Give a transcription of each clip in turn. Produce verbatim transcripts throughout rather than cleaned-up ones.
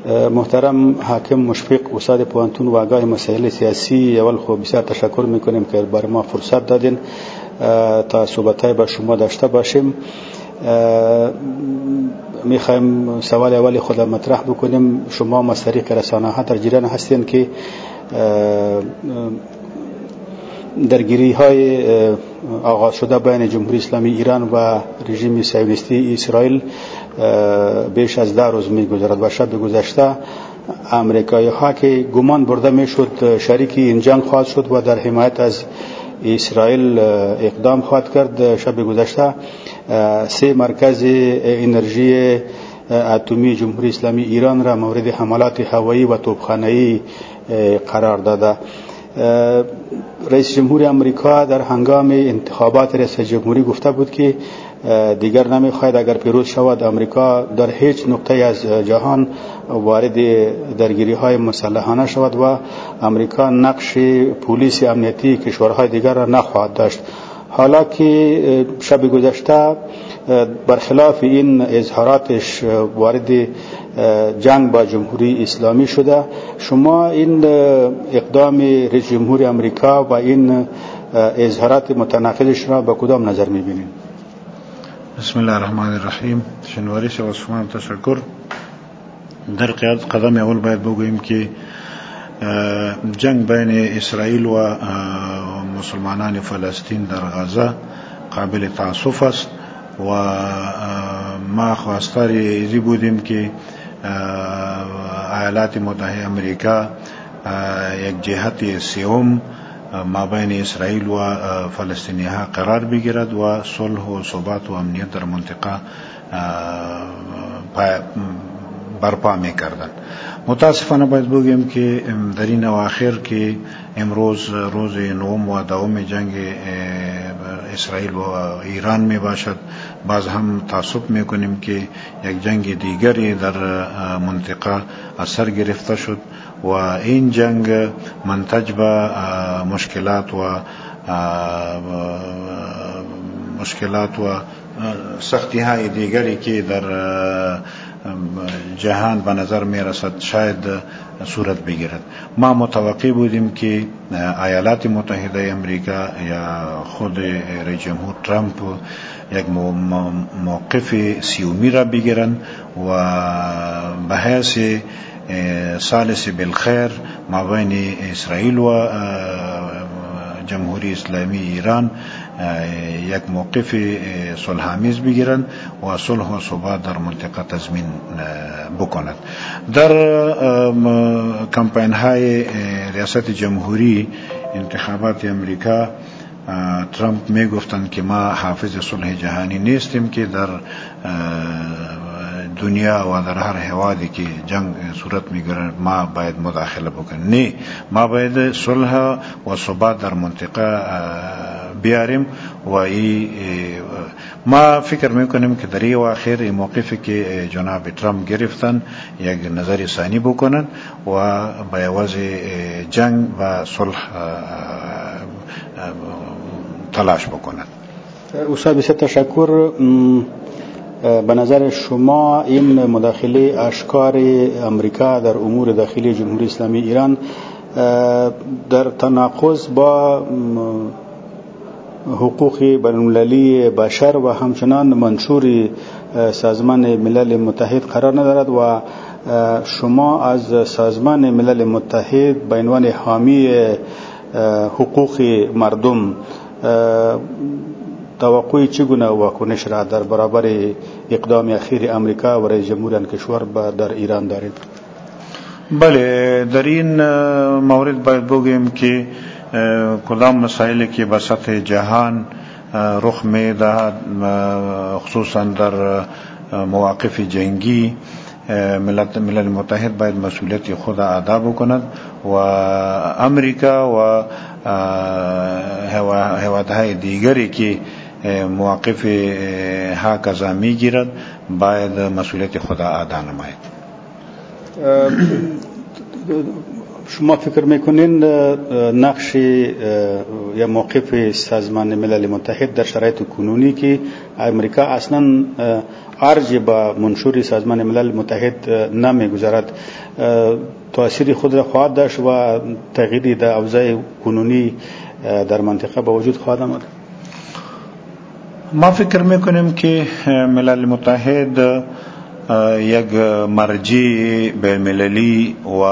محترم حاکم مشفق استاد پوهنتون و آگاه مسائل سیاسی، اول خو بسیار تشکر میکنیم که برای ما فرصت دادین تا صحبت‌های با شما داشته باشیم. میخوایم سوال اولی خود مطرح بکنیم. شما از طریق رسانه‌ها در جریان هستین که درگیری های آغاز شده بین جمهوری اسلامی ایران و رژیم صهیونیستی اسرائیل بیش از ده روز میگذرد و شب گذشته امریکایی ها که گمان برده میشد شریک این جنگ خواهد شد و در حمایت از اسرائیل اقدام خواهد کرد، شب گذشته سه مرکز انرژی اتمی جمهوری اسلامی ایران را مورد حملات هوایی و توپخانه‌ای قرار داده. رئیس جمهور امریکا در هنگام انتخابات رئیس جمهوری گفته بود که دیگر نمیخواهد اگر پیروز شود امریکا در هیچ نقطه از جهان وارد درگیری های مسلحانه شود و امریکا نقش پلیس امنیتی کشورهای دیگر را نخواهد داشت. حالا که شب گذشته برخلاف این اظهاراتش وارد جنگ با جمهوری اسلامی شده، شما این اقدام رئیس جمهور امریکا و این اظهارات متناقضش را با کدام نظر میبینید؟ بسم الله الرحمن الرحیم. شنواری شما شما تشکر. در قدم اول باید بگوییم که جنگ بین اسرائیل و مسلمانان فلسطین در غزه قابل تأسف است و ما خواستار ایزی بودیم که ایالات متحده امریکا یک جهت سوم ما بین اسرائیل و فلسطینی ها قرار بگیرد و صلح و ثبات و امنیت در منطقه برپا می‌کردند. متاسفانه باید بگویم که در این اواخر که امروز روز نهم و دوم جنگ اسرائیل و ایران می باشد، باز هم تعصب میکنیم که یک جنگ دیگری در منطقه اثر گرفته شد و این جنگ منتج به مشکلات و مشکلات و سختی های دیگری که در جهان به نظر می رسد شاید صورت بگیرد. ما متوقع بودیم که ایالات متحده امریکا یا خود رئیس جمهور ترامپ یک موقف سیومی را بگیرند و به حیث ثالث بالخیر ما بین اسرائیل و جمهوری اسلامی ایران یک موقف صلح‌آمیز بگیرند و صلح و ثبات در منطقه تضمین بکند. در کمپین های ریاست جمهوری انتخابات امریکا ترامپ می گفتند که ما حافظ صلح جهانی نیستیم که در دنیا و در هر حوادی که جنگ صورت میگیرد ما باید مداخله بکنیم. نه، ما باید صلح و ثبات در منطقه بیاریم و ای ما فکر میکنیم که در این اواخر این موقفی که جناب ترامپ گرفتن یک نظر ثانی بکنن و با عوض جنگ و صلح تلاش بکنن. استاد بسیار تشکر. به نظر شما این مداخله اشکار امریکا در امور داخلی جمهوری اسلامی ایران در تناقض با حقوق بین‌المللی بشر و همچنان منشور سازمان ملل متحد قرار ندارد و شما از سازمان ملل متحد به عنوان حامی حقوق مردم توقع چگونه واکنش را در برابر اقدام اخیر امریکا و رئیس جمهور آن کشور در ایران دارید؟ بله، در این مورد باید بگویم که کدام مسائلی که به سطح جهان رخ می دهد، خصوصا در مواقف جنگی، ملت ملل متحد باید مسئولیت خود ادا بکند و امریکا و هیئت‌های دیگری که مواقف هکذا می گیرد باید مسئولیت خود ادا نماید. شما فکر میکنین نقش یا موقف سازمان ملل متحد در شرایط کنونی که امریکا اصلا ارج به منشور سازمان ملل متحد نمیگذارد تأثیر خود را خواهد داشت و تغییری در اوضاع کنونی در منطقه به وجود خواهد آمد؟ ما فکر میکنیم که ملل متحد یک مرجع بین‌المللی و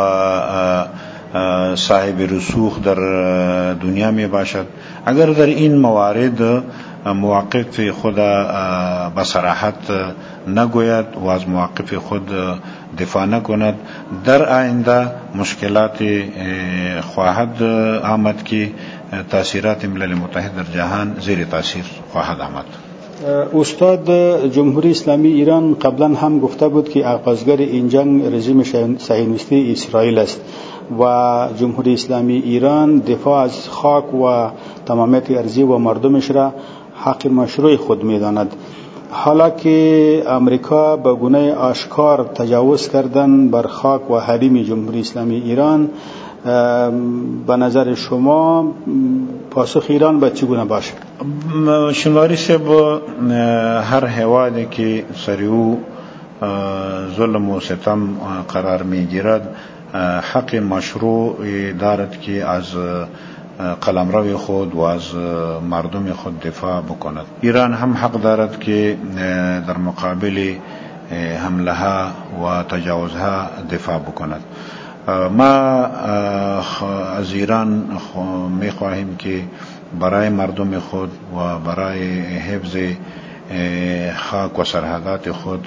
صاحب رسوخ در دنیا می باشد. اگر در این موارد مواقف خود بصراحت نگوید و از مواقف خود دفاع نکند، در آینده مشکلات خواهد آمد که تاثیرات ملل متحد در جهان زیر تاثیر خواهد آمد. استاد، جمهوری اسلامی ایران قبلا هم گفته بود که آغازگر این جنگ رژیم صهیونیستی اسرائیل است و جمهوری اسلامی ایران دفاع از خاک و تمامیت ارضی و مردمش را حق مشروع خود می‌داند. حالا که امریکا به گونه آشکار تجاوز کردن بر خاک و حریم جمهوری اسلامی ایران، به نظر شما پاسخ ایران به چگونه باشه؟ شنواری صاحب، هر حیوانی که سر او ظلم و ستم قرار میگیرد حق مشروع دارد که از قلمرو خود و از مردم خود دفاع بکند. ایران هم حق دارد که در مقابل حمله ها و تجاوزها دفاع بکند. ما از ایران می خواهیم که برای مردم خود و برای حفظ خاک و سرحدات خود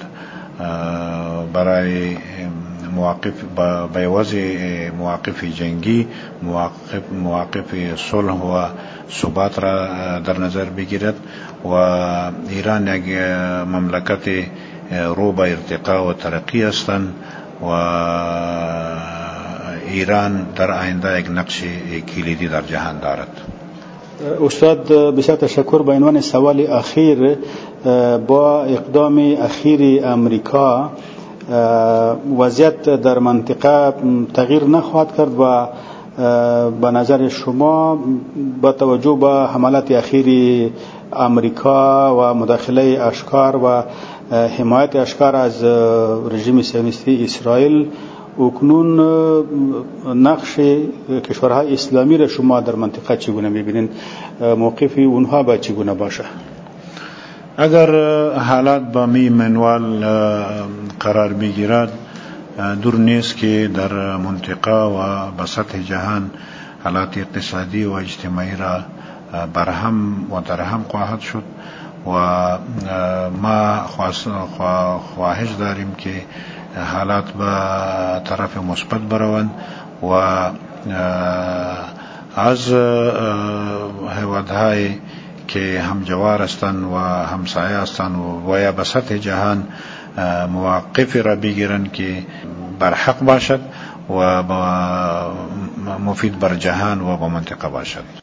برای مواقف بیوز مواقف جنگی مواقف مواقف صلح و ثبات را در نظر بگیرد و ایران یک مملکت رو به ارتقا و ترقی هستند و ایران در آینده یک نقش کلیدی در جهان دارد. استاد، بسیار تشکر. به عنوان سوال اخیر، با اقدام اخیر امریکا وضعیت در منطقه تغییر نخواهد کرد و به نظر شما با توجه به حملات اخیر امریکا و مداخله اشکار و حمایت اشکار از رژیم صهیونیستی اسرائیل، اکنون نقش کشورهای اسلامی را شما در منطقه چگونه می‌بینید؟ موقف اونها با چگونه باشه؟ اگر حالات با می منوال قرار بگیرد، دور نیست که در منطقه و به سطح جهان حالات اقتصادی و اجتماعی را برهم و درهم خواهد شد و ما خواهش داریم که حالات به طرف مثبت بروند و از هیوادهای که همجوار هستند و همسایه هستند و یا به سطح جهان مواقف را بگیرند که برحق باشد و مفید بر جهان و با منطقه باشد.